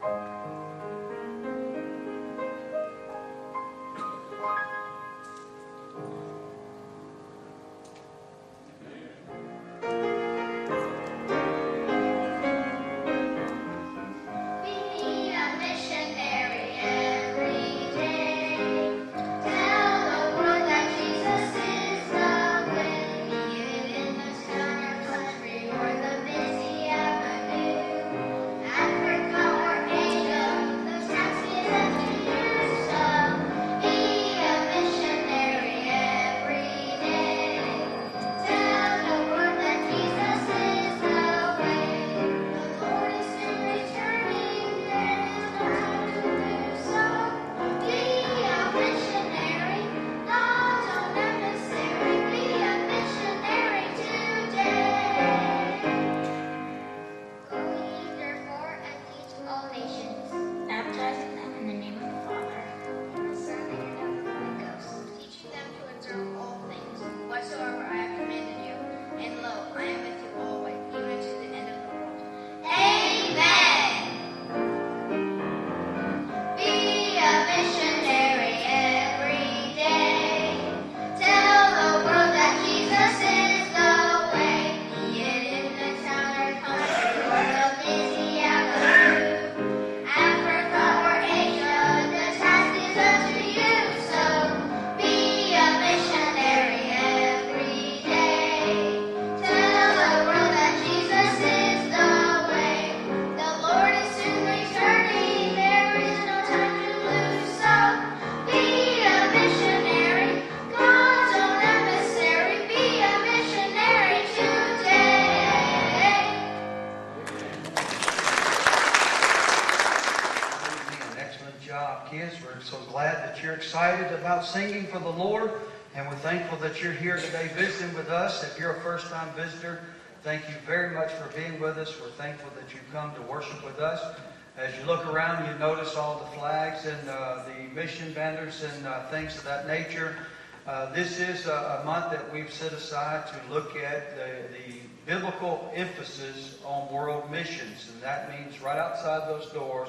Excited about singing for the Lord, and we're thankful that you're here today visiting with us. If you're a first-time visitor, thank you very much for being with us. We're thankful that you've come to worship with us. As you look around, you notice all the flags and the mission banners and things of that nature. This is a month that we've set aside to look at the biblical emphasis on world missions, and that means right outside those doors,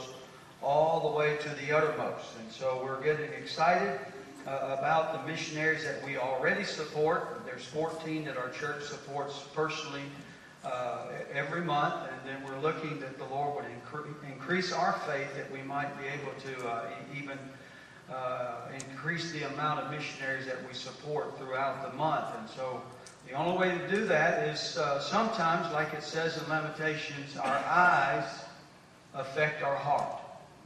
all the way to the uttermost. And so we're getting excited about the missionaries that we already support. There's 14 that our church supports personally every month, and then we're looking that the Lord would increase our faith, that we might be able to even increase the amount of missionaries that we support throughout the month. And so the only way to do that is sometimes, like it says in Lamentations, our eyes affect our heart.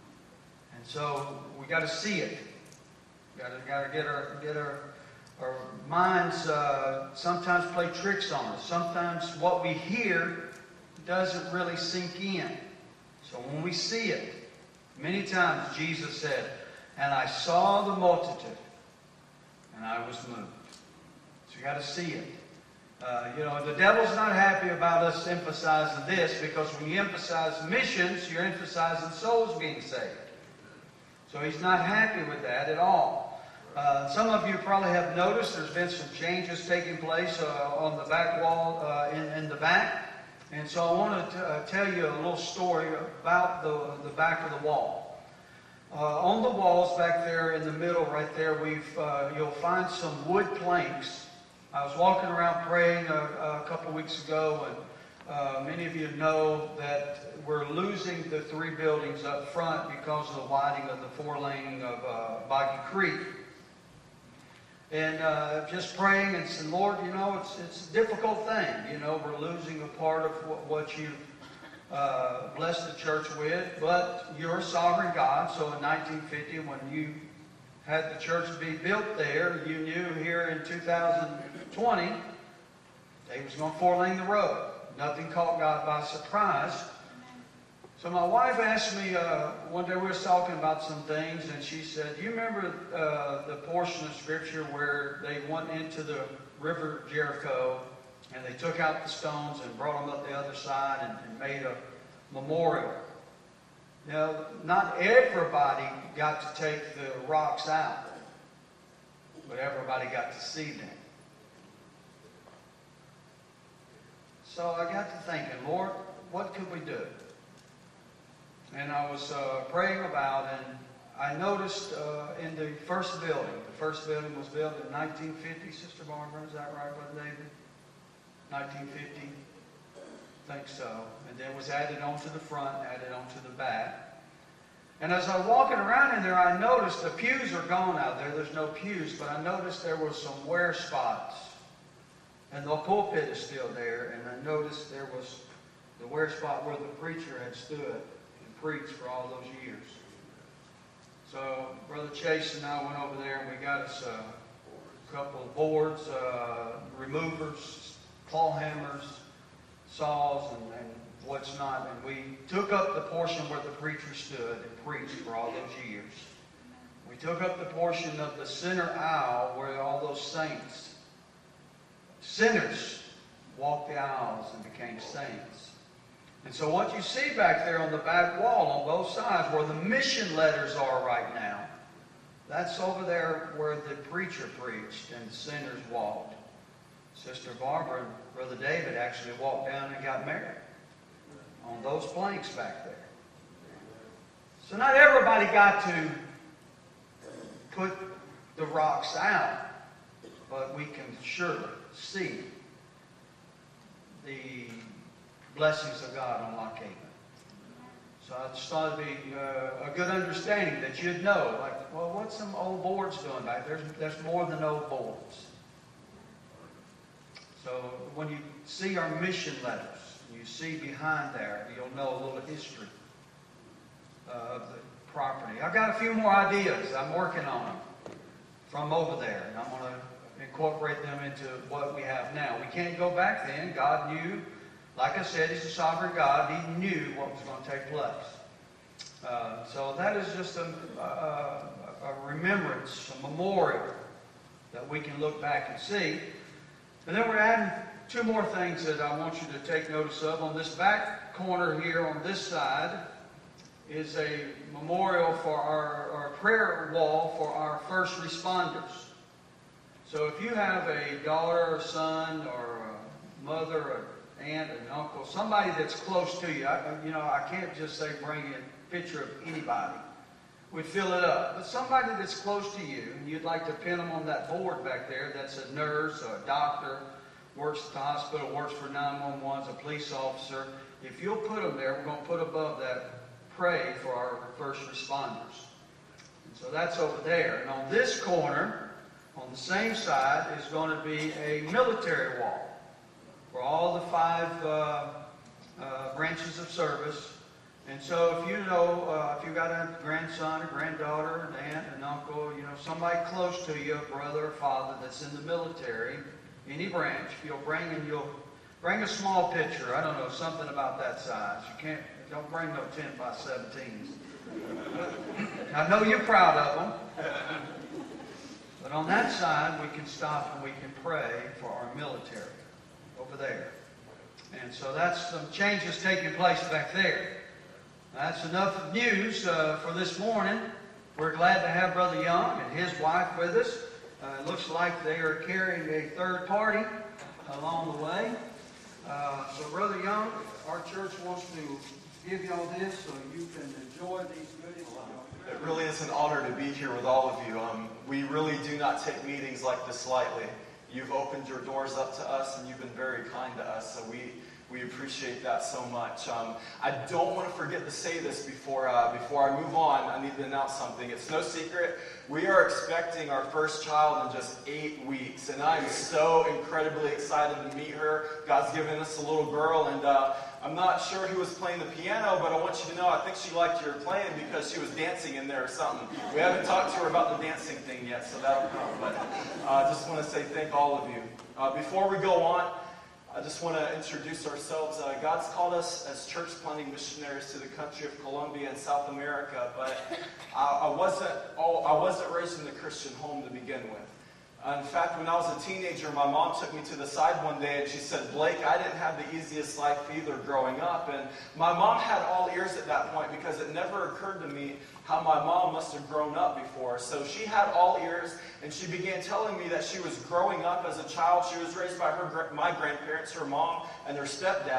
And so we got to see it. Got to get our minds sometimes play tricks on us. Sometimes what we hear doesn't really sink in. So when we see it, many times Jesus said, "And I saw the multitude, and I was moved." So you got to see it. The devil's not happy about us emphasizing this, because when you emphasize missions, you're emphasizing souls being saved. So he's not happy with that at all. Some of you probably have noticed there's been some changes taking place on the back wall in the back. And so I want to tell you a little story about the back of the wall. On the walls back there in the middle right there, you'll find some wood planks. I was walking around praying a couple weeks ago, and many of you know that we're losing the 3 buildings up front because of the widening of the 4-lane of Boggy Creek. And just praying and saying, "Lord, it's a difficult thing. We're losing a part of what you've blessed the church with, but you're a sovereign God." So in 1950, when you had the church be built there, you knew here in 2020 they was going to 4-lane the road. Nothing caught God by surprise. So my wife asked me, one day we were talking about some things, and she said, "You remember the portion of Scripture where they went into the river Jericho, and they took out the stones and brought them up the other side and made a memorial?" Not everybody got to take the rocks out, but everybody got to see them. So I got to thinking, Lord, what could we do? and I was praying about, and I noticed in the first building was built in 1950, Sister Barbara, is that right, Brother David? 1950? I think so. And then was added onto the front, added onto the back. And as I was walking around in there, I noticed the pews are gone out there. There's no pews, but I noticed there was some wear spots. And the pulpit is still there, and I noticed there was the wear spot where the preacher had stood and preached for all those years. So Brother Chase and I went over there, and we got us a couple of boards, removers, claw hammers, saws, and what's not. And we took up the portion where the preacher stood and preached for all those years. We took up the portion of the center aisle where all those saints, sinners, walked the aisles and became saints. And so what you see back there on the back wall on both sides where the mission letters are right now, that's over there where the preacher preached and the sinners walked. Sister Barbara and Brother David actually walked down and got married on those planks back there. So not everybody got to put the rocks out, but we can surely see the blessings of God on Lock Haven. So I just thought it'd be a good understanding that you'd know, like, well, what's some old boards doing back there? There's more than old boards. So when you see our mission letters, you see behind there, you'll know a little history of the property. I've got a few more ideas. I'm working on them from over there, and I'm going to incorporate them into what we have now. We can't go back then. God knew, like I said, He's a sovereign God. He knew what was going to take place. So that is just a remembrance, a memorial that we can look back and see. And then we're adding two more things that I want you to take notice of. On this back corner here on this side is a memorial for our prayer wall for our first responders. So if you have a daughter or son or a mother or aunt and uncle, somebody that's close to you, I can't just say bring a picture of anybody. We'd fill it up. But somebody that's close to you, and you'd like to pin them on that board back there, that's a nurse or a doctor, works at the hospital, works for 911, a police officer. If you'll put them there, we're going to put above that, pray for our first responders. And so that's over there. And on this corner, on the same side, is going to be a military wall for all the 5 branches of service. And so if you know, if you've got a grandson, a granddaughter, an aunt, an uncle, somebody close to you, a brother or father that's in the military, any branch, you'll bring a small picture. I don't know, something about that size. Don't bring no 10 by 17s. I know you're proud of them. But on that side, we can stop and we can pray for our military over there. And so that's some changes taking place back there. That's enough news for this morning. We're glad to have Brother Young and his wife with us. It looks like they are carrying a third party along the way. So Brother Young, our church wants to give you all this so you can enjoy these goodies. It really is an honor to be here with all of you. We really do not take meetings like this lightly. You've opened your doors up to us, and you've been very kind to us, so we appreciate that so much. I don't want to forget to say this before I move on. I need to announce something. It's no secret. We are expecting our first child in just 8 weeks, and I'm so incredibly excited to meet her. God's given us a little girl, and I'm not sure who was playing the piano, but I want you to know I think she liked your playing because she was dancing in there or something. We haven't talked to her about the dancing thing yet, so that'll come. But I just want to say thank all of you. Before we go on, I just want to introduce ourselves. God's called us as church planting missionaries to the country of Colombia and South America, but I wasn't raised in a Christian home to begin with. In fact, when I was a teenager, my mom took me to the side one day and she said, Blake, I didn't have the easiest life either growing up. And my mom had all ears at that point because it never occurred to me how my mom must have grown up before. So she had all ears, and she began telling me that she was growing up as a child. She was raised by my grandparents, her mom, and her stepdad.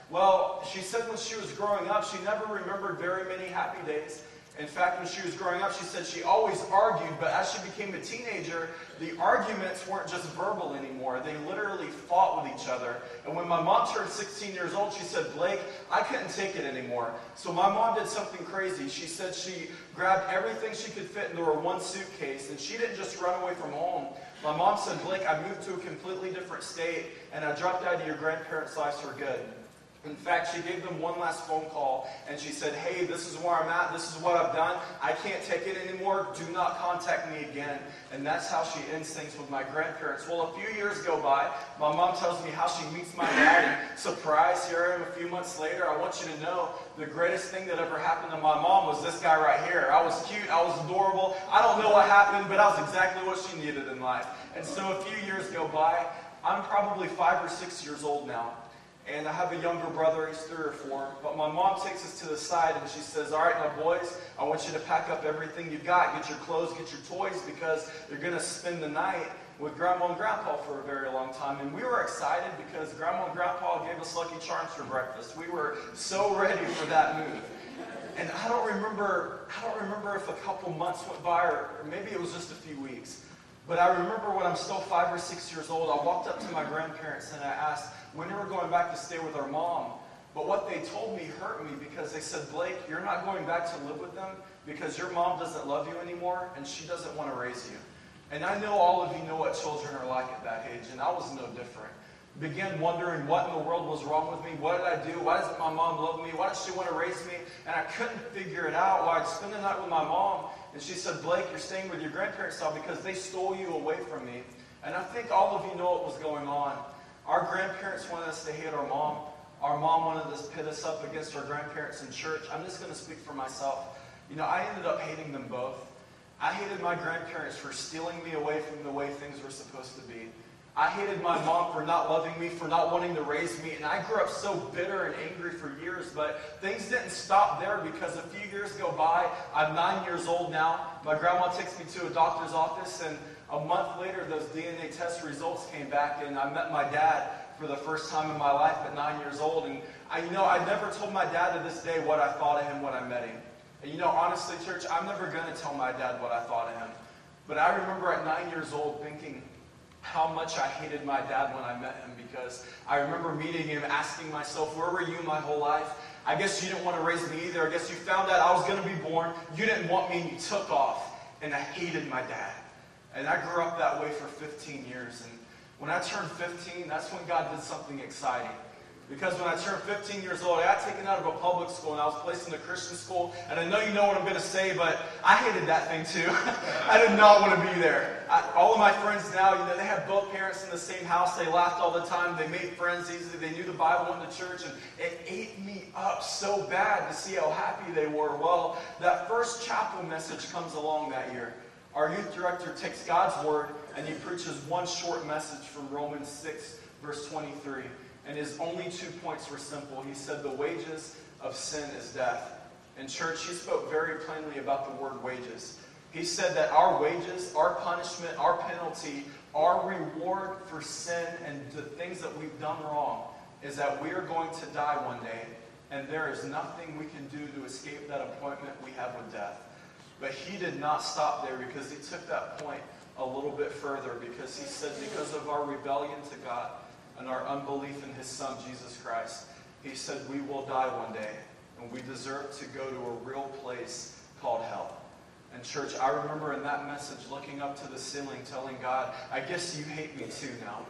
Well, she said when she was growing up, she never remembered very many happy days. In fact, when she was growing up, she said she always argued, but as she became a teenager, the arguments weren't just verbal anymore. They literally fought with each other. And when my mom turned 16 years old, she said, Blake, I couldn't take it anymore. So my mom did something crazy. She said she grabbed everything she could fit into her one suitcase, and she didn't just run away from home. My mom said, Blake, I moved to a completely different state, and I dropped out of your grandparents' lives for good. In fact, she gave them one last phone call, and she said, hey, this is where I'm at, this is what I've done, I can't take it anymore, do not contact me again. And that's how she ends things with my grandparents. Well, a few years go by, my mom tells me how she meets my dad, and surprise, here I am a few months later. I want you to know, the greatest thing that ever happened to my mom was this guy right here. I was cute, I was adorable, I don't know what happened, but I was exactly what she needed in life. And so a few years go by, I'm probably 5 or 6 years old now. And I have a younger brother, he's 3 or 4. But my mom takes us to the side and she says, all right, now boys, I want you to pack up everything you've got. Get your clothes, get your toys, because you're going to spend the night with Grandma and Grandpa for a very long time. And we were excited because Grandma and Grandpa gave us Lucky Charms for breakfast. We were so ready for that move. And I don't remember if a couple months went by or maybe it was just a few weeks. But I remember when I'm still 5 or 6 years old, I walked up to my grandparents and I asked when they were going back to stay with our mom. But what they told me hurt me because they said, Blake, you're not going back to live with them because your mom doesn't love you anymore and she doesn't want to raise you. And I know all of you know what children are like at that age, and I was no different. Began wondering what in the world was wrong with me. What did I do? Why doesn't my mom love me? Why does she want to raise me? And I couldn't figure it out. Well, I'd spend the night with my mom, and she said, Blake, you're staying with your grandparents now because they stole you away from me. And I think all of you know what was going on. Our grandparents wanted us to hate our mom. Our mom wanted us to pit us up against our grandparents in church. I'm just going to speak for myself. You know, I ended up hating them both. I hated my grandparents for stealing me away from the way things were supposed to be. I hated my mom for not loving me, for not wanting to raise me, and I grew up so bitter and angry for years, but things didn't stop there because a few years go by. I'm 9 years old now. My grandma takes me to a doctor's office, and a month later, those DNA test results came back, and I met my dad for the first time in my life at 9 years old, and I never told my dad to this day what I thought of him when I met him. And honestly, church, I'm never going to tell my dad what I thought of him, but I remember at 9 years old thinking how much I hated my dad when I met him, because I remember meeting him, asking myself, where were you my whole life? I guess you didn't want to raise me either. I guess you found out I was going to be born. You didn't want me and you took off. And I hated my dad. And I grew up that way for 15 years. And when I turned 15, that's when God did something exciting. Because when I turned 15 years old, I got taken out of a public school and I was placed in a Christian school. And I know you know what I'm going to say, but I hated that thing too. I did not want to be there. All of my friends now, they have both parents in the same house. They laughed all the time. They made friends easily. They knew the Bible in the church. And it ate me up so bad to see how happy they were. Well, that first chapel message comes along that year. Our youth director takes God's word and he preaches one short message from Romans 6, verse 23. And his only 2 points were simple. He said, the wages of sin is death. In church, he spoke very plainly about the word wages. He said that our wages, our punishment, our penalty, our reward for sin and the things that we've done wrong is that we are going to die one day. And there is nothing we can do to escape that appointment we have with death. But he did not stop there, because he took that point a little bit further, because he said because of our rebellion to God and our unbelief in his Son, Jesus Christ, he said we will die one day, and we deserve to go to a real place called hell. And church, I remember in that message looking up to the ceiling, telling God, I guess you hate me too now.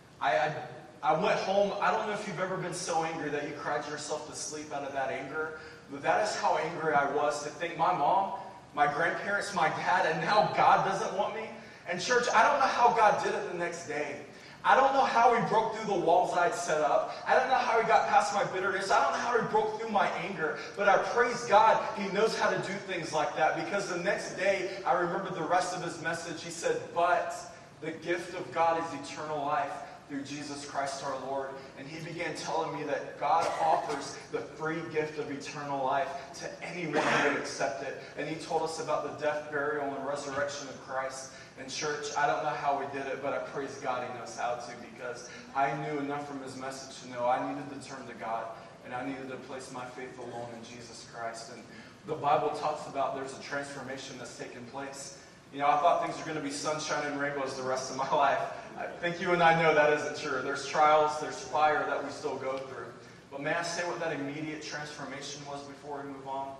I went home. I don't know if you've ever been so angry that you cried yourself to sleep out of that anger, but that is how angry I was to think my mom, my grandparents, my dad, and now God doesn't want me. And church, I don't know how God did it the next day. I don't know how he broke through the walls I'd set up. I don't know how he got past my bitterness. I don't know how he broke through my anger. But I praise God, he knows how to do things like that. Because the next day, I remember the rest of his message. He said, but the gift of God is eternal life through Jesus Christ our Lord. And he began telling me that God offers the free gift of eternal life to anyone who would accept it. And he told us about the death, burial, and resurrection of Christ. And church, I don't know how we did it, but I praise God he knows how to, because I knew enough from his message to know I needed to turn to God. and I needed to place my faith alone in Jesus Christ. And the Bible talks about there's a transformation that's taken place. You know, I thought things were going to be sunshine and rainbows the rest of my life. I think you and I know that isn't true. There's trials, there's fire that we still go through. But may I say what that immediate transformation was before we move on?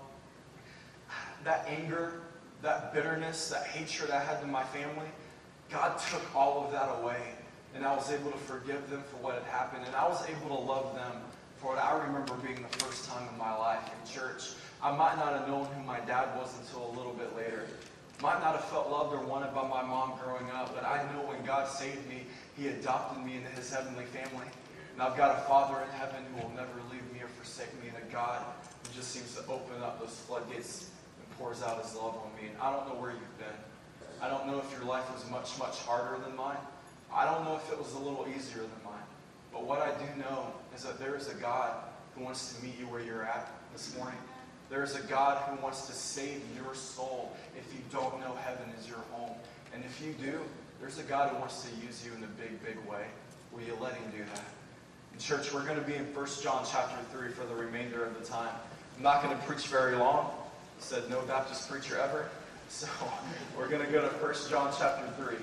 That anger, that bitterness, that hatred I had to my family, God took all of that away. And I was able to forgive them for what had happened. And I was able to love them for what I remember being the first time in my life in church. I might not have known who my dad was until a little bit later. Might not have felt loved or wanted by my mom growing up, but I know when God saved me, He adopted me into His heavenly family. And I've got a Father in heaven who will never leave me or forsake me, and a God who just seems to open up those floodgates and pours out His love on me. And I don't know where you've been. I don't know if your life was much, much harder than mine. I don't know if it was a little easier than mine. But what I do know is that there is a God who wants to meet you where you're at this morning. There is a God who wants to save your soul if you don't know heaven is your home. And if you do, there's a God who wants to use you in a big, big way. Will you let Him do that? In church, we're going to be in 1 John chapter 3 for the remainder of the time. I'm not going to preach very long. I said no Baptist preacher ever. So we're going to go to 1 John chapter 3.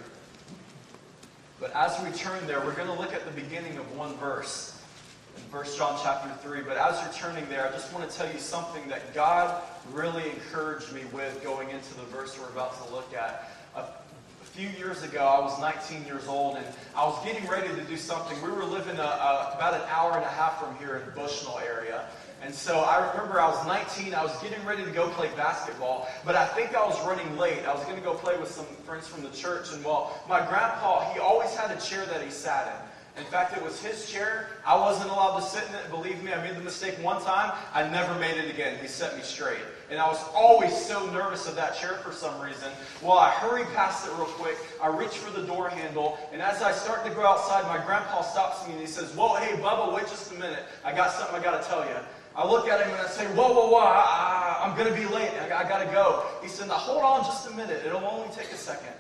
But as we turn there, we're going to look at the beginning of one verse. In 1 John chapter 3. But as you're turning there, I just want to tell you something that God really encouraged me with going into the verse we're about to look at. A few years ago, I was 19 years old, and I was getting ready to do something. We were living about an hour and a half from here in the Bushnell area. And so I remember I was 19, I was getting ready to go play basketball, but I think I was running late. I was going to go play with some friends from the church, and well, my grandpa, he always had a chair that he sat in. In fact, it was his chair. I wasn't allowed to sit in it. Believe me, I made the mistake one time. I never made it again. He set me straight. And I was always so nervous of that chair for some reason. Well, I hurry past it real quick. I reach for the door handle. And as I start to go outside, my grandpa stops me and he says, "Whoa, hey, Bubba, wait just a minute. I got something I got to tell you." I look at him and I say, whoa, I'm going to be late. I got to go. He said, "Now hold on just a minute. It'll only take a second."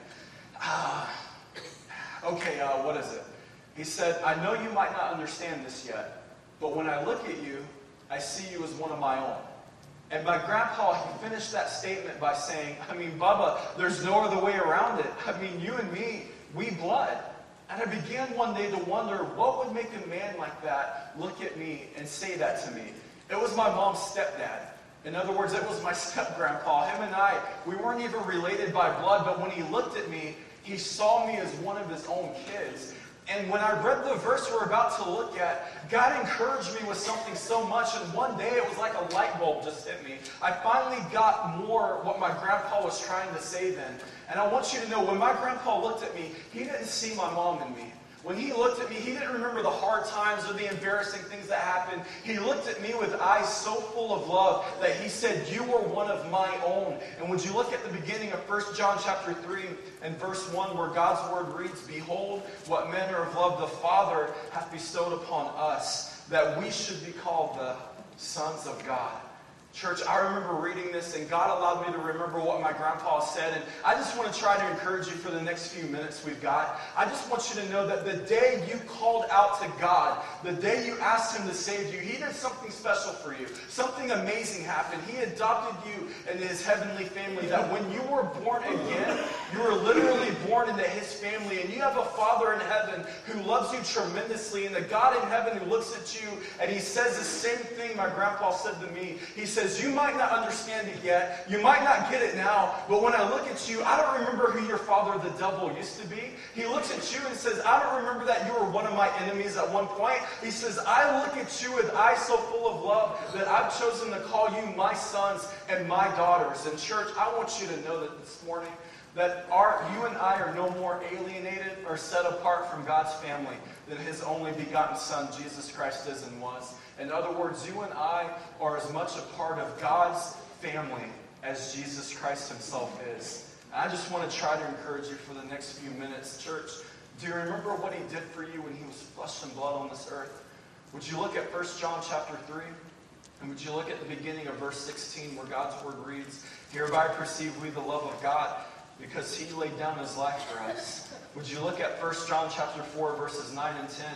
Okay, what is it? He said, "I know you might not understand this yet, but when I look at you, I see you as one of my own." And my grandpa, he finished that statement by saying, "Bubba, there's no other way around it. You and me, we blood." And I began one day to wonder, what would make a man like that look at me and say that to me? It was my mom's stepdad. In other words, it was my step-grandpa. Him and I, we weren't even related by blood, but when he looked at me, he saw me as one of his own kids. And when I read the verse we're about to look at, God encouraged me with something so much, and one day it was like a light bulb just hit me. I finally got more what my grandpa was trying to say then. And I want you to know, when my grandpa looked at me, he didn't see my mom in me. When he looked at me, he didn't remember the hard times or the embarrassing things that happened. He looked at me with eyes so full of love that he said, "You are one of my own." And would you look at the beginning of 1 John chapter 3 and verse 1 where God's word reads, "Behold, what manner of love the Father hath bestowed upon us, that we should be called the sons of God." Church, I remember reading this, and God allowed me to remember what my grandpa said, and I just want to try to encourage you for the next few minutes we've got. I just want you to know that the day you called out to God, the day you asked Him to save you, He did something special for you. Something amazing happened. He adopted you into His heavenly family, that when you were born again, you were literally born into His family, and you have a Father in heaven who loves you tremendously, and a God in heaven who looks at you, and He says the same thing my grandpa said to me. He says, "You might not understand it yet, you might not get it now, but when I look at you, I don't remember who your father, the devil, used to be." He looks at you and says, "I don't remember that you were one of my enemies at one point." He says, "I look at you with eyes so full of love that I've chosen to call you my sons and my daughters." And church, I want you to know that this morning, that you and I are no more alienated or set apart from God's family than His only begotten Son, Jesus Christ, is and was. In other words, you and I are as much a part of God's family as Jesus Christ Himself is. And I just want to try to encourage you for the next few minutes. Church, do you remember what He did for you when He was flesh and blood on this earth? Would you look at 1 John chapter 3? And would you look at the beginning of verse 16 where God's word reads, "Hereby perceive we the love of God, because He laid down His life for us." Would you look at 1 John chapter 4 verses 9 and 10?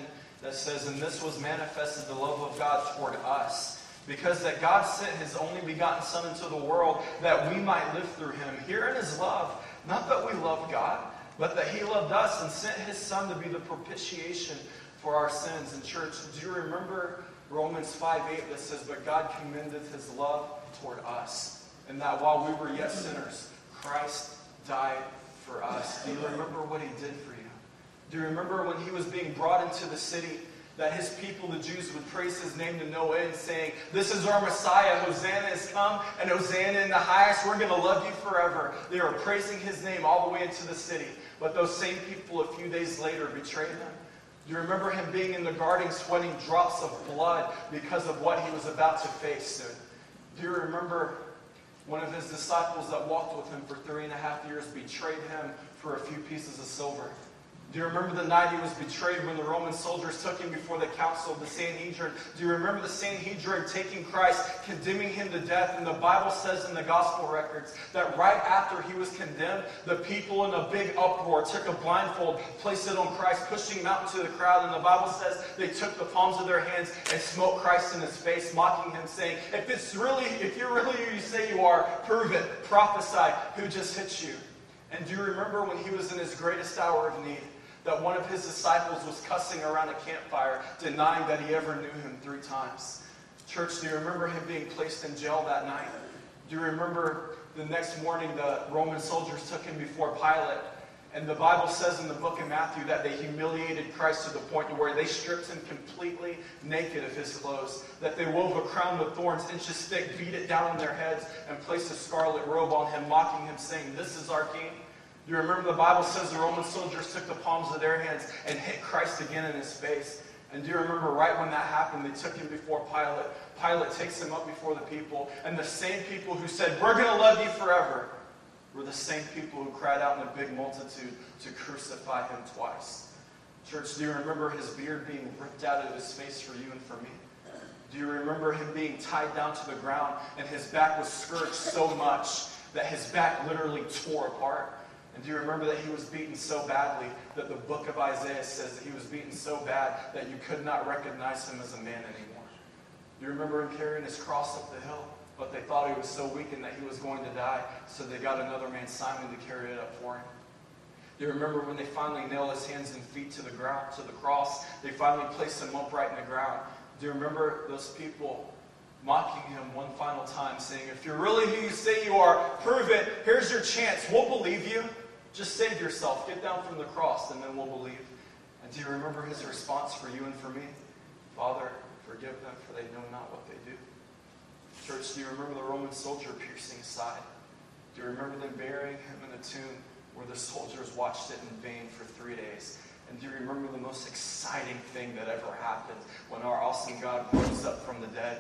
that says, "And this was manifested the love of God toward us, because that God sent his only begotten Son into the world that we might live through him." Herein is love, not that we love God, but that he loved us and sent his Son to be the propitiation for our sins. And church, do you remember Romans 5:8 that says, "But God commendeth his love toward us, and that while we were yet sinners, Christ died for us." Do you remember what he did for you? Do you remember when he was being brought into the city, that his people, the Jews, would praise his name to no end, saying, "This is our Messiah, Hosanna has come, and Hosanna in the highest, we're going to love you forever." They were praising his name all the way into the city. But those same people a few days later betrayed him. Do you remember him being in the garden sweating drops of blood because of what he was about to face soon? Do you remember one of his disciples that walked with him for 3.5 years betrayed him for a few pieces of silver? Do you remember the night he was betrayed when the Roman soldiers took him before the council of the Sanhedrin? Do you remember the Sanhedrin taking Christ, condemning him to death? And the Bible says in the gospel records that right after he was condemned, the people in a big uproar took a blindfold, placed it on Christ, pushing him out into the crowd. And the Bible says they took the palms of their hands and smote Christ in his face, mocking him, saying, "If you're really who you say you are, prove it. Prophesy. Who just hit you?" And do you remember when he was in his greatest hour of need, that one of his disciples was cussing around a campfire, denying that he ever knew him 3 times? Church, do you remember him being placed in jail that night? Do you remember the next morning the Roman soldiers took him before Pilate? And the Bible says in the book of Matthew that they humiliated Christ to the point to where they stripped him completely naked of his clothes, that they wove a crown of thorns inches thick, beat it down on their heads, and placed a scarlet robe on him, mocking him, saying, "This is our king." Do you remember the Bible says the Roman soldiers took the palms of their hands and hit Christ again in his face? And do you remember right when that happened, they took him before Pilate. Pilate takes him up before the people. And the same people who said, "We're going to love you forever," were the same people who cried out in a big multitude to crucify him twice. Church, do you remember his beard being ripped out of his face for you and for me? Do you remember him being tied down to the ground and his back was scourged so much that his back literally tore apart? And do you remember that he was beaten so badly that the book of Isaiah says that he was beaten so bad that you could not recognize him as a man anymore? Do you remember him carrying his cross up the hill? But they thought he was so weakened that he was going to die, so they got another man, Simon, to carry it up for him. Do you remember when they finally nailed his hands and feet to the ground, to the cross? They finally placed him upright in the ground. Do you remember those people mocking him one final time, saying, "If you're really who you say you are, prove it. Here's your chance. We'll believe you. Just save yourself. Get down from the cross, and then we'll believe." And do you remember his response for you and for me? "Father, forgive them, for they know not what they do." Church, do you remember the Roman soldier piercing his side? Do you remember them burying him in a tomb where the soldiers watched it in vain for 3 days? And do you remember the most exciting thing that ever happened when our awesome God rose up from the dead?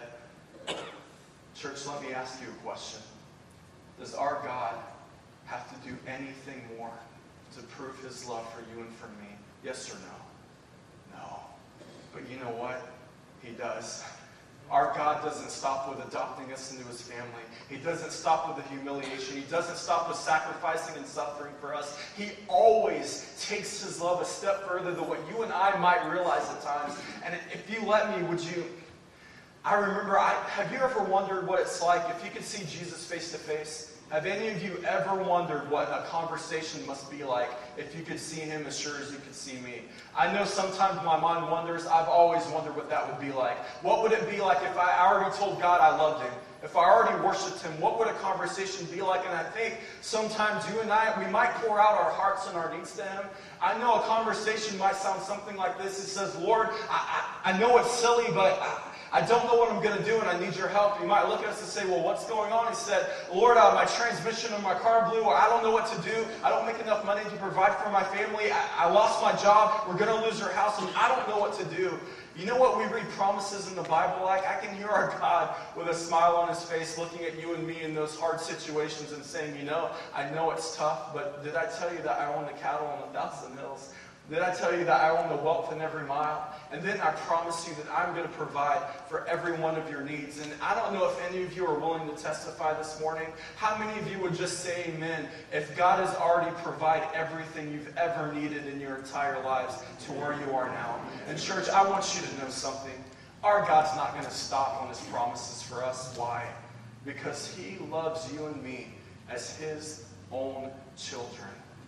Church, let me ask you a question. Does our God have to do anything more to prove his love for you and for me? Yes or no? No. But you know what? He does. Our God doesn't stop with adopting us into his family. He doesn't stop with the humiliation. He doesn't stop with sacrificing and suffering for us. He always takes his love a step further than what you and I might realize at times. And if you let me, would you... have you ever wondered what it's like if you could see Jesus face to face? Have any of you ever wondered what a conversation must be like if you could see him as sure as you could see me? I know sometimes my mind wanders. I've always wondered what that would be like. What would it be like if I already told God I loved him? If I already worshiped him, what would a conversation be like? And I think sometimes you and I, we might pour out our hearts and our needs to him. I know a conversation might sound something like this. It says, "Lord, I know it's silly, but I don't know what I'm going to do and I need your help." You might look at us and say, "Well, what's going on?" He said, "Lord, my transmission on my car blew, or I don't know what to do. I don't make enough money to provide for my family. I lost my job. We're going to lose our house and I don't know what to do." You know what we read promises in the Bible like? I can hear our God with a smile on his face looking at you and me in those hard situations and saying, "You know, I know it's tough, but did I tell you that I own the cattle on 1,000 hills?" Then I tell you that I own the wealth in every mile. And then I promise you that I'm going to provide for every one of your needs. And I don't know if any of you are willing to testify this morning. How many of you would just say amen if God has already provided everything you've ever needed in your entire lives to where you are now? And church, I want you to know something. Our God's not going to stop on his promises for us. Why? Because he loves you and me as his own children.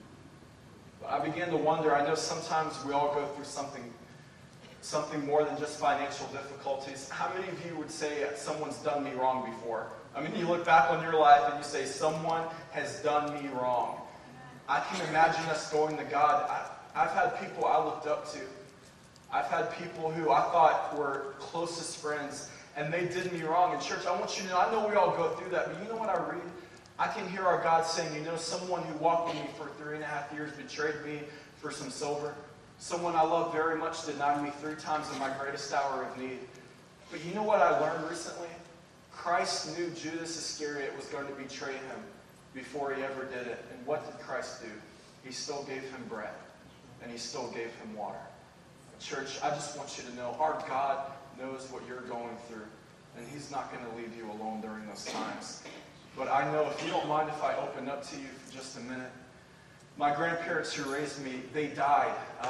I began to wonder, I know sometimes we all go through something more than just financial difficulties. How many of you would say someone's done me wrong before? I mean, you look back on your life and you say, someone has done me wrong. I can imagine us going to God. I've had people I looked up to. I've had people who I thought were closest friends, and they did me wrong. In church, I want you to know, I know we all go through that, but you know what I read? I can hear our God saying, you know, someone who walked with me for 3.5 years betrayed me for some silver. Someone I love very much denied me 3 times in my greatest hour of need. But you know what I learned recently? Christ knew Judas Iscariot was going to betray him before he ever did it. And what did Christ do? He still gave him bread, and he still gave him water. Church, I just want you to know, our God knows what you're going through, and he's not going to leave you alone during those times. But I know, if you don't mind if I open up to you for just a minute. My grandparents who raised me, they died.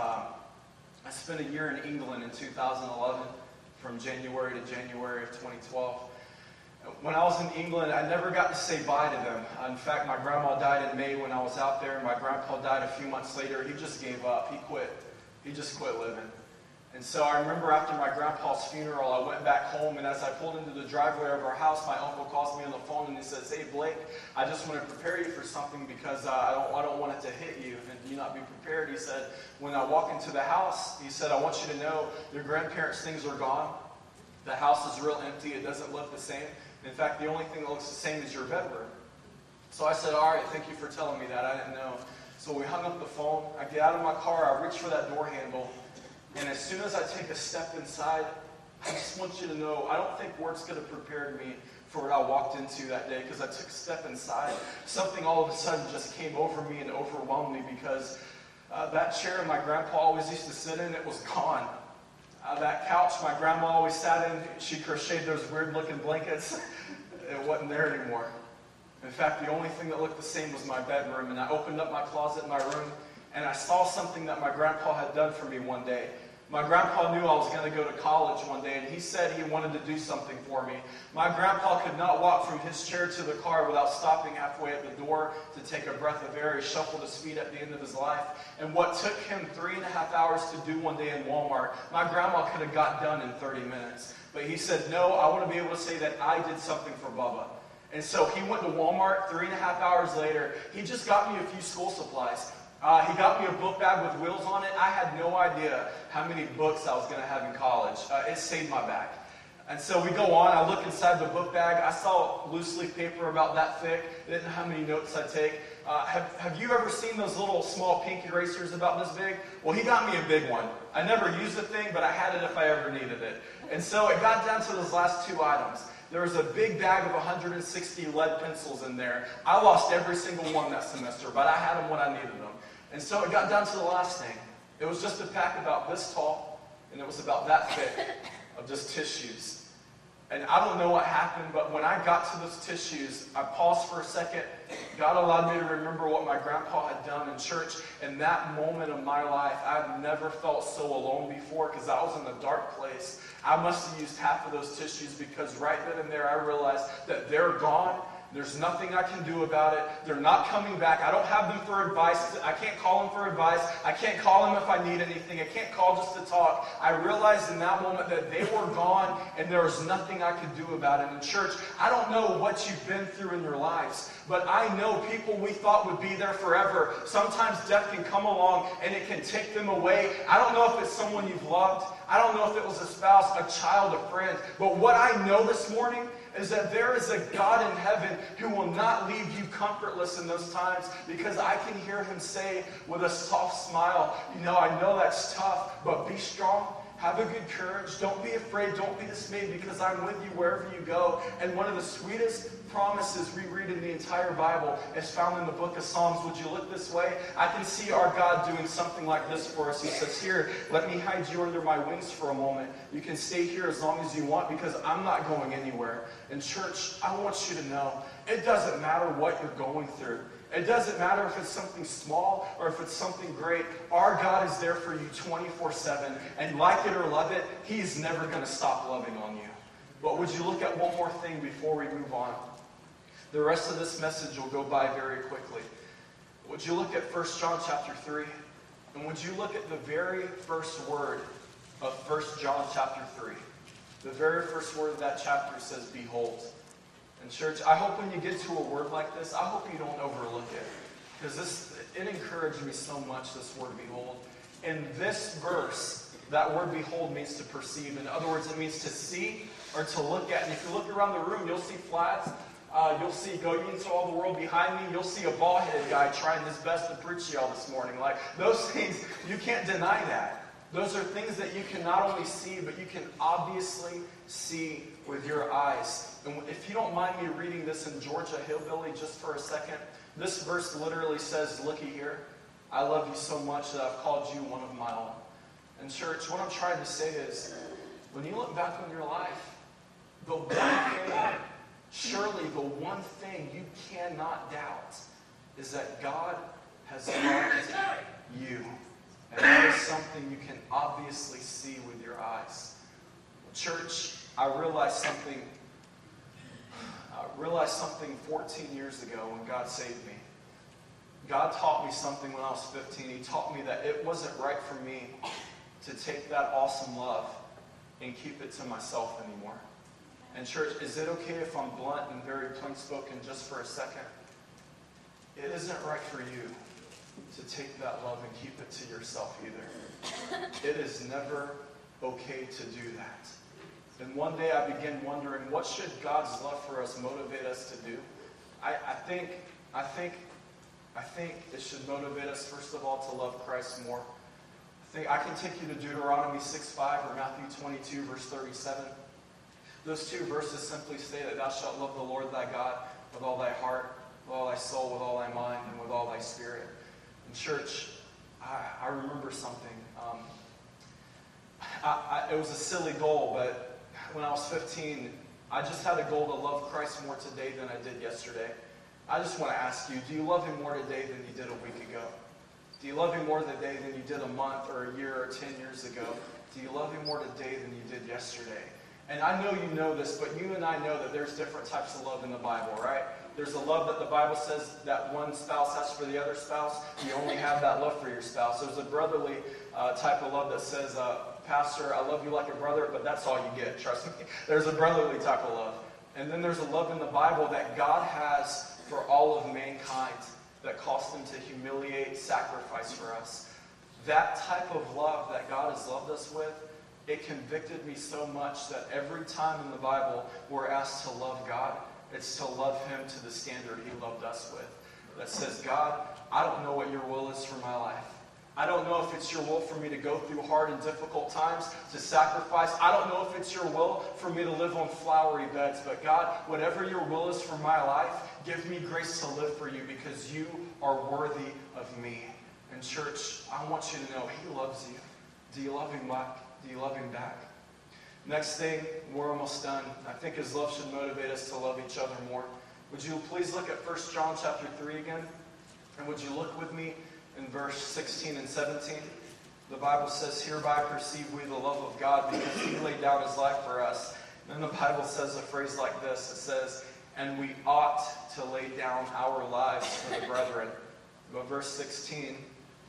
I spent a year in England in 2011, from January to January of 2012. When I was in England, I never got to say bye to them. In fact, my grandma died in May when I was out there, and my grandpa died a few months later. He just gave up. He quit. He just quit living. And so I remember after my grandpa's funeral, I went back home, and as I pulled into the driveway of our house, my uncle calls me on the phone and he says, "Hey Blake, I just want to prepare you for something because I don't want it to hit you and you not be prepared." He said, "When I walk into the house," he said, "I want you to know your grandparents' things are gone. The house is real empty. It doesn't look the same. In fact, the only thing that looks the same is your bedroom." So I said, "All right, thank you for telling me that. I didn't know." So we hung up the phone. I get out of my car. I reach for that door handle. And as soon as I take a step inside, I just want you to know, I don't think words could have prepared me for what I walked into that day, because I took a step inside. Something all of a sudden just came over me and overwhelmed me, because that chair my grandpa always used to sit in, it was gone. That couch my grandma always sat in, she crocheted those weird-looking blankets. It wasn't there anymore. In fact, the only thing that looked the same was my bedroom, and I opened up my closet in my room, and I saw something that my grandpa had done for me one day. My grandpa knew I was going to go to college one day, and he said he wanted to do something for me. My grandpa could not walk from his chair to the car without stopping halfway at the door to take a breath of air. He shuffled his feet at the end of his life. And what took him 3.5 hours to do one day in Walmart, my grandma could have got done in 30 minutes. But he said, "No, I want to be able to say that I did something for Bubba." And so he went to Walmart 3.5 hours later. He just got me a few school supplies. He got me a book bag with wheels on it. I had no idea how many books I was going to have in college. It saved my back. And so we go on. I look inside the book bag. I saw loose leaf paper about that thick. I didn't know how many notes I'd take. Have you ever seen those little small pink erasers about this big? Well, he got me a big one. I never used the thing, but I had it if I ever needed it. And so it got down to those last 2 items. There was a big bag of 160 lead pencils in there. I lost every single one that semester, but I had them when I needed them. And so it got down to the last thing. It was just a pack about this tall, and it was about that thick of just tissues. And I don't know what happened, but when I got to those tissues, I paused for a second. God allowed me to remember what my grandpa had done in church. In that moment of my life, I've never felt so alone before, because I was in a dark place. I must have used half of those tissues, because right then and there I realized that they're gone. There's nothing I can do about it. They're not coming back. I don't have them for advice. I can't call them for advice. I can't call them if I need anything. I can't call just to talk. I realized in that moment that they were gone, and there was nothing I could do about it. In church, I don't know what you've been through in your lives, but I know people we thought would be there forever. Sometimes death can come along, and it can take them away. I don't know if it's someone you've loved. I don't know if it was a spouse, a child, a friend. But what I know this morning is that there is a God in heaven who will not leave you comfortless in those times, because I can hear him say with a soft smile, "You know, I know that's tough, but be strong. Have a good courage. Don't be afraid. Don't be dismayed, because I'm with you wherever you go." And one of the sweetest promises we read in the entire Bible is found in the book of Psalms. Would you look this way? I can see our God doing something like this for us. He says, here, let me hide you under my wings for a moment. You can stay here as long as you want because I'm not going anywhere. And church, I want you to know, it doesn't matter what you're going through. It doesn't matter if it's something small or if it's something great. Our God is there for you 24/7. And like it or love it, He's never going to stop loving on you. But would you look at one more thing before we move on? The rest of this message will go by very quickly. Would you look at 1 John chapter 3? And would you look at the very first word of 1 John chapter 3? The very first word of that chapter says, behold. And church, I hope when you get to a word like this, I hope you don't overlook it. Because it encouraged me so much, this word behold. In this verse, that word behold means to perceive. In other words, it means to see or to look at. And if you look around the room, you'll see flags. You'll see going into all the world behind me. You'll see a bald-headed guy trying his best to preach to y'all this morning. Like, those things, you can't deny that. Those are things that you can not only see, but you can obviously see with your eyes. And if you don't mind me reading this in Georgia Hillbilly just for a second, this verse literally says, looky here, I love you so much that I've called you one of my own. And church, what I'm trying to say is, when you look back on your life, the one thing, surely the one thing you cannot doubt is that God has loved you. And that is something you can obviously see with your eyes. Church, I realized something 14 years ago when God saved me. God taught me something when I was 15. He taught me that it wasn't right for me to take that awesome love and keep it to myself anymore. And church, is it okay if I'm blunt and very plain spoken just for a second? It isn't right for you to take that love and keep it to yourself either. It is never okay to do that. And one day I began wondering, what should God's love for us motivate us to do? I think it should motivate us, first of all, to love Christ more. I can take you to Deuteronomy 6:5 or Matthew 22, verse 37. Those two verses simply say that thou shalt love the Lord thy God with all thy heart, with all thy soul, with all thy mind, and with all thy spirit. In church, I remember something. It was a silly goal, but when I was 15, I just had a goal to love Christ more today than I did yesterday. I just want to ask you, do you love Him more today than you did a week ago? Do you love Him more today than you did a month or a year or 10 years ago? Do you love Him more today than you did yesterday? And I know you know this, but you and I know that there's different types of love in the Bible, right? There's a love that the Bible says that one spouse has for the other spouse. You only have that love for your spouse. There's a brotherly type of love that says, Pastor, I love you like a brother, but that's all you get, trust me. There's a brotherly type of love. And then there's a love in the Bible that God has for all of mankind that cost Him to humiliate, sacrifice for us. That type of love that God has loved us with, it convicted me so much that every time in the Bible we're asked to love God, it's to love Him to the standard He loved us with. That says, God, I don't know what your will is for my life. I don't know if it's your will for me to go through hard and difficult times, to sacrifice. I don't know if it's your will for me to live on flowery beds. But God, whatever your will is for my life, give me grace to live for you because you are worthy of me. And church, I want you to know He loves you. Do you love Him back? Do you love Him back? Next thing, we're almost done. I think His love should motivate us to love each other more. Would you please look at 1 John chapter 3 again? And would you look with me in verse 16 and 17? The Bible says, hereby perceive we the love of God because He laid down His life for us. And then the Bible says a phrase like this. It says, and we ought to lay down our lives for the brethren. But verse 17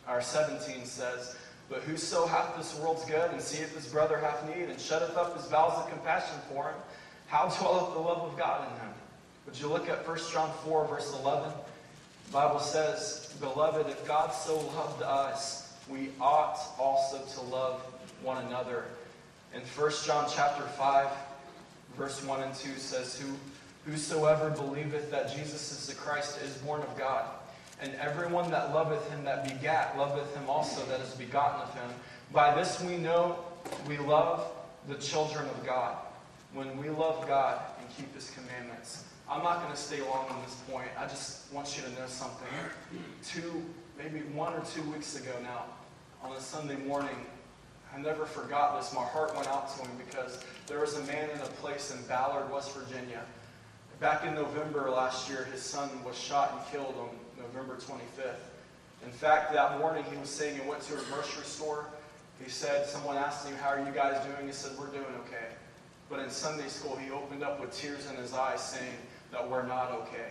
says, but whoso hath this world's good, and seeth his brother have need, and shutteth up his bowels of compassion for him, how dwelleth the love of God in him? Would you look at 1 John 4, verse 11? The Bible says, beloved, if God so loved us, we ought also to love one another. And 1 John chapter 5, verse 1 and 2 says, whosoever believeth that Jesus is the Christ is born of God. And everyone that loveth Him that begat, loveth Him also that is begotten of Him. By this we know we love the children of God, when we love God and keep His commandments. I'm not going to stay long on this point. I just want you to know something. Maybe 1 or 2 weeks ago now, on a Sunday morning, I never forgot this. My heart went out to him because there was a man in a place in Ballard, West Virginia. Back in November last year, his son was shot and killed on November 25th. In fact, that morning he was saying he went to a grocery store. He said, someone asked him, how are you guys doing? He said, we're doing okay. But in Sunday school, he opened up with tears in his eyes saying that we're not okay.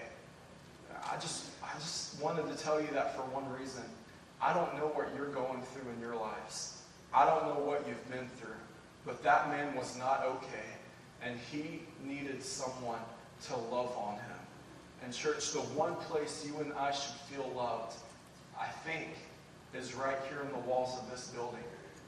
I just wanted to tell you that for one reason. I don't know what you're going through in your lives. I don't know what you've been through. But that man was not okay. And he needed someone to love on him. And church, the one place you and I should feel loved, I think, is right here in the walls of this building.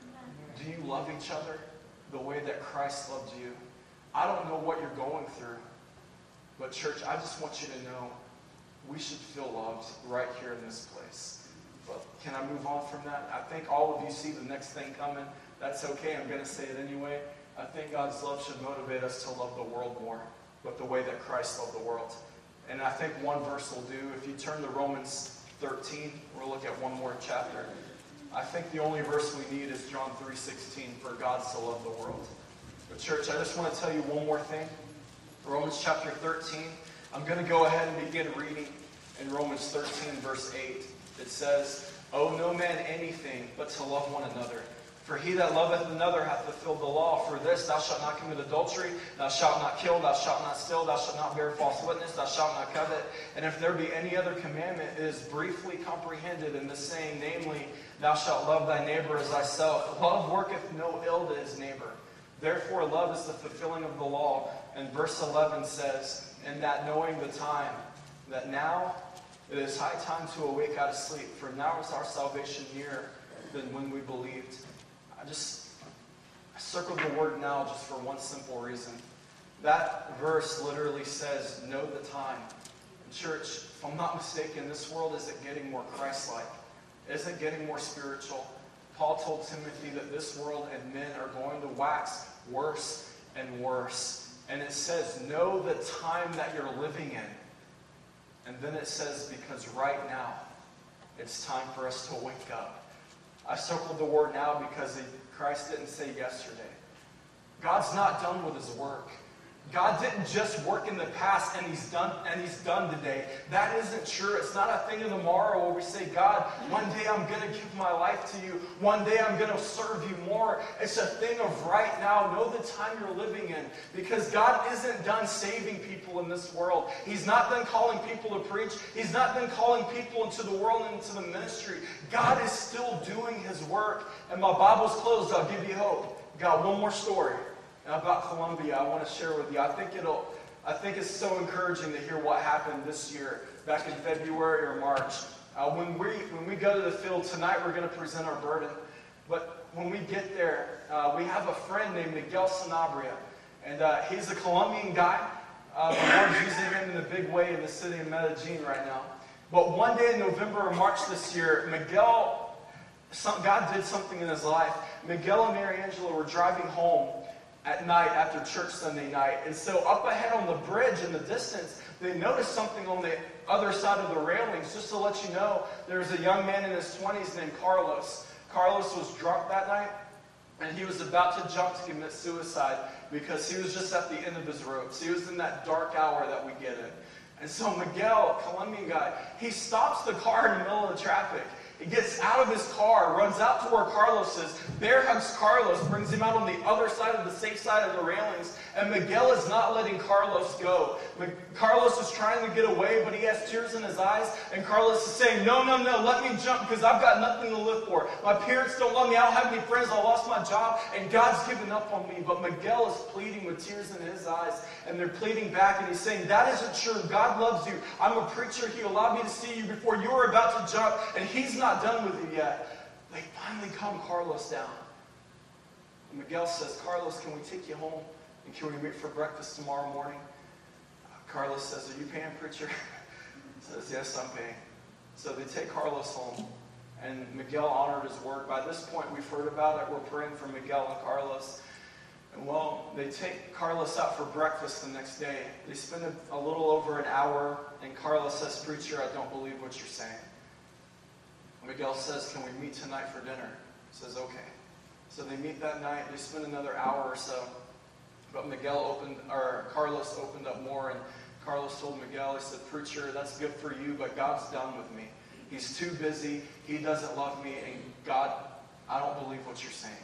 Do you love each other the way that Christ loved you? I don't know what you're going through. But church, I just want you to know we should feel loved right here in this place. But can I move on from that? I think all of you see the next thing coming. That's okay. I'm going to say it anyway. I think God's love should motivate us to love the world more, but the way that Christ loved the world. And I think one verse will do. If you turn to Romans 13, we'll look at one more chapter. I think the only verse we need is John 3:16, for God so loved the world. But church, I just want to tell you one more thing. Romans chapter 13. I'm going to go ahead and begin reading in Romans 13, verse 8. It says, owe no man anything but to love one another. For he that loveth another hath fulfilled the law. For this, thou shalt not commit adultery, thou shalt not kill, thou shalt not steal, thou shalt not bear false witness, thou shalt not covet. And if there be any other commandment, it is briefly comprehended in the saying, namely, thou shalt love thy neighbor as thyself. Love worketh no ill to his neighbor. Therefore, love is the fulfilling of the law. And verse 11 says, and that knowing the time, that now it is high time to awake out of sleep, for now is our salvation nearer than when we believed. I circled the word now just for one simple reason. That verse literally says, know the time. And church, if I'm not mistaken, this world isn't getting more Christ-like. It isn't getting more spiritual. Paul told Timothy that this world and men are going to wax worse and worse. And it says, know the time that you're living in. And then it says, because right now, it's time for us to wake up. I circled the word now because Christ didn't say yesterday. God's not done with his work. God didn't just work in the past and he's done today. That isn't true. It's not a thing of tomorrow where we say, God, one day I'm going to give my life to you. One day I'm going to serve you more. It's a thing of right now. Know the time you're living in. Because God isn't done saving people in this world. He's not done calling people to preach. He's not done calling people into the world and into the ministry. God is still doing his work. And my Bible's closed. I'll give you hope. Got one more story about Colombia I want to share with you. I think it's so encouraging to hear what happened this year, back in February or March. When we go to the field tonight, we're going to present our burden. But when we get there, we have a friend named Miguel Sanabria, and he's a Colombian guy. The Lord's using him in a big way in the city of Medellin right now. But one day in November or March this year, God did something in his life. Miguel and Mary Angela were driving home at night after church Sunday night. And so up ahead on the bridge in the distance, they noticed something on the other side of the railings. Just to let you know, there was a young man in his 20s named Carlos. Carlos was drunk that night, and he was about to jump to commit suicide because he was just at the end of his ropes. He was in that dark hour that we get in. And so Miguel, Colombian guy, he stops the car in the middle of the traffic. He gets out of his car, runs out to where Carlos is, bear hugs Carlos, brings him out on the other side of the safe side of the railings, and Miguel is not letting Carlos go. Carlos is trying to get away, but he has tears in his eyes, and Carlos is saying, no, let me jump because I've got nothing to live for. My parents don't love me, I don't have any friends, I lost my job, and God's given up on me. But Miguel is pleading with tears in his eyes, and they're pleading back, and he's saying, that isn't true, God loves you. I'm a preacher, he allowed me to see you before you were about to jump, and he's not done with you yet. They finally calm Carlos down. And Miguel says, Carlos, can we take you home? And can we meet for breakfast tomorrow morning? Carlos says, are you paying, preacher? He says, yes, I'm paying. So they take Carlos home. And Miguel honored his word. By this point, we've heard about it. We're praying for Miguel and Carlos. And well, they take Carlos out for breakfast the next day. They spend a little over an hour, and Carlos says, "Preacher, I don't believe what you're saying." Miguel says, "Can we meet tonight for dinner?" He says, "Okay." So they meet that night. They spend another hour or so. But Carlos opened up more, and Carlos told Miguel, he said, "Preacher, that's good for you, but God's done with me. He's too busy. He doesn't love me, and God, I don't believe what you're saying."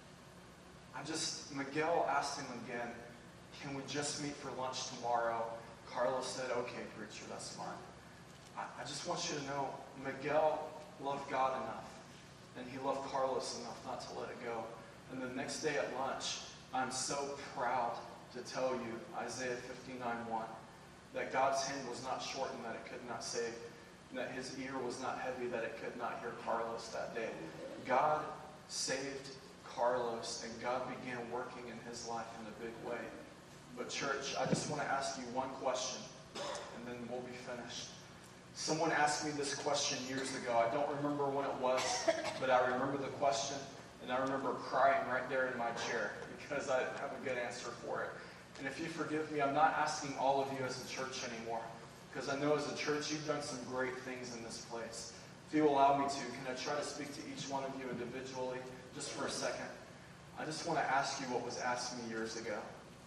Miguel asked him again, "Can we just meet for lunch tomorrow?" Carlos said, "Okay, preacher, that's fine." I just want you to know, Miguel loved God enough, and he loved Carlos enough not to let it go. And the next day at lunch, I'm so proud to tell you, Isaiah 59:1, that God's hand was not shortened that it could not save, and that his ear was not heavy that it could not hear Carlos that day. God saved Carlos, and God began working in his life in a big way. But church, I just want to ask you one question, and then we'll be finished. Someone asked me this question years ago. I don't remember when it was, but I remember the question, and I remember crying right there in my chair because I didn't have a good answer for it. And if you forgive me, I'm not asking all of you as a church anymore, because I know as a church you've done some great things in this place. If you allow me to, can I try to speak to each one of you individually just for a second? I just want to ask you what was asked me years ago.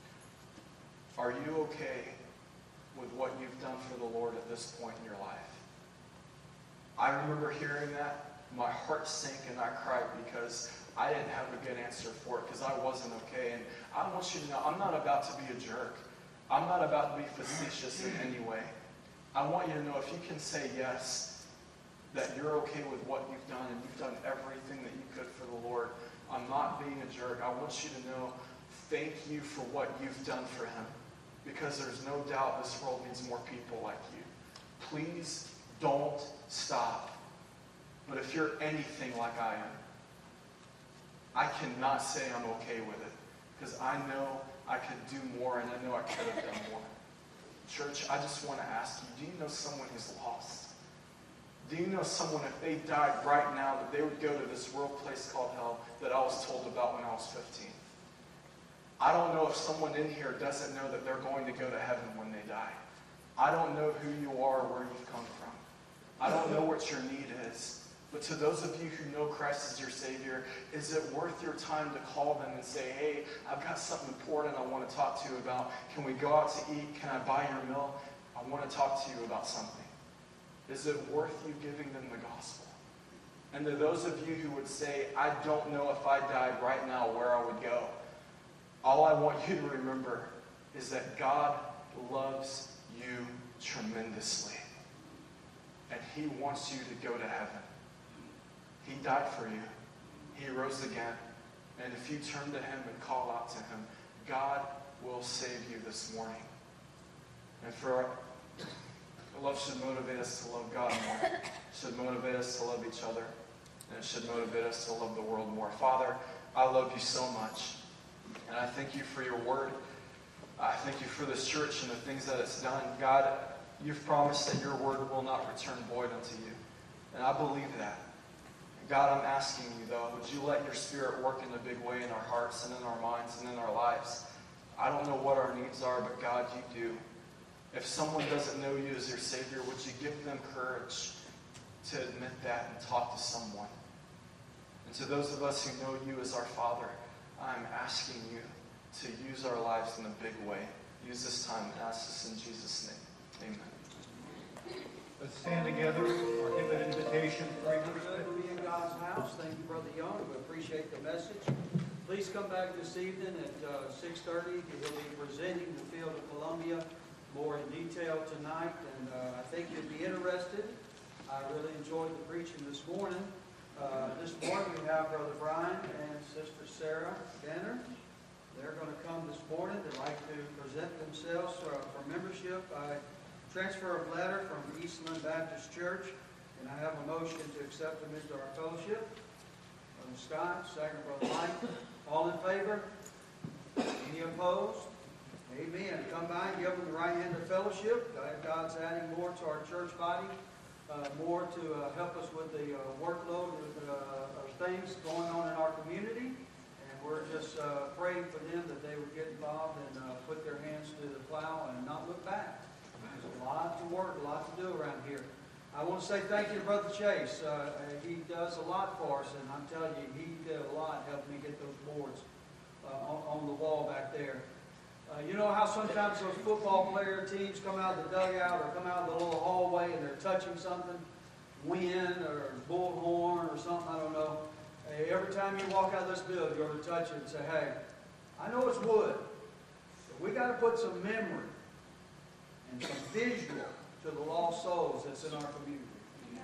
Are you okay with what you've done for the Lord at this point in your life? I remember hearing that. My heart sank and I cried because I didn't have a good answer for it, because I wasn't okay. And I want you to know, I'm not about to be a jerk. I'm not about to be facetious in any way. I want you to know, if you can say yes, that you're okay with what you've done, and you've done everything that you could for the Lord. I'm not being a jerk. I want you to know, thank you for what you've done for him, because there's no doubt this world needs more people like you. Please don't stop. But if you're anything like I am, I cannot say I'm okay with it, because I know I could do more, and I know I could have done more. Church, I just want to ask you, do you know someone who's lost? Do you know someone, if they died right now, that they would go to this real place called hell that I was told about when I was 15? I don't know if someone in here doesn't know that they're going to go to heaven when they die. I don't know who you are or where you've come from. I don't know what your need is. But to those of you who know Christ as your Savior, is it worth your time to call them and say, "Hey, I've got something important I want to talk to you about. Can we go out to eat? Can I buy your meal? I want to talk to you about something." Is it worth you giving them the gospel? And to those of you who would say, "I don't know if I died right now where I would go," all I want you to remember is that God loves you tremendously. And he wants you to go to heaven. He died for you. He rose again. And if you turn to him and call out to him, God will save you this morning. And love should motivate us to love God more. It should motivate us to love each other. And it should motivate us to love the world more. Father, I love you so much. And I thank you for your word. I thank you for this church and the things that it's done. God, you've promised that your word will not return void unto you. And I believe that. God, I'm asking you, though, would you let your Spirit work in a big way in our hearts and in our minds and in our lives? I don't know what our needs are, but God, you do. If someone doesn't know you as their Savior, would you give them courage to admit that and talk to someone? And to those of us who know you as our Father, I'm asking you to use our lives in a big way. Use this time and ask this in Jesus' name. Amen. Let's stand together or give an invitation. Good to be in God's house. Thank you, Brother Young. We appreciate the message. Please come back this evening at 6:30. He'll be presenting the Field of Columbia more in detail tonight, and I think you'll be interested. I really enjoyed the preaching this morning. This morning we have Brother Brian and Sister Sarah Banner. They're going to come this morning. They'd like to present themselves for membership by transfer of letter from Eastland Baptist Church, and I have a motion to accept them into our fellowship. Brother Scott, second Brother Mike. All in favor? Any opposed? Amen. Come by and give them the right hand of fellowship. God's adding more to our church body, more to help us with the workload of things going on in our community. And we're just praying for them that they would get involved and put their hands to the plow and not look back. There's a lot to work, a lot to do around here. I want to say thank you to Brother Chase. He does a lot for us, and I'm telling you, he did a lot helping me get those boards on the wall back there. You know how sometimes those football player teams come out of the dugout or come out of the little hallway and they're touching something, wind or bullhorn or something, I don't know. Hey, every time you walk out of this building, you ought to touch it and say, hey, I know it's wood, but we got to put some memory and some visual to the lost souls that's in our community.